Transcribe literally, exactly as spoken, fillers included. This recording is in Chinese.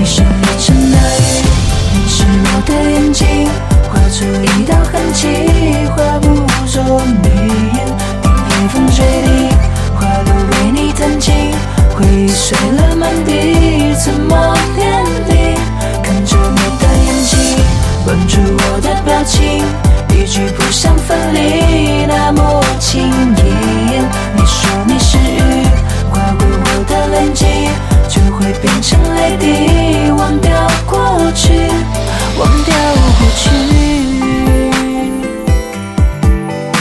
你是连成的雨，你是我的眼睛，画出一道痕迹，画不作谜言。冰叶风水里，花路为你弹琴，回忆碎了满地，沉默天地。看着你的眼睛，关注我的表情，一句不想分离，那么轻易。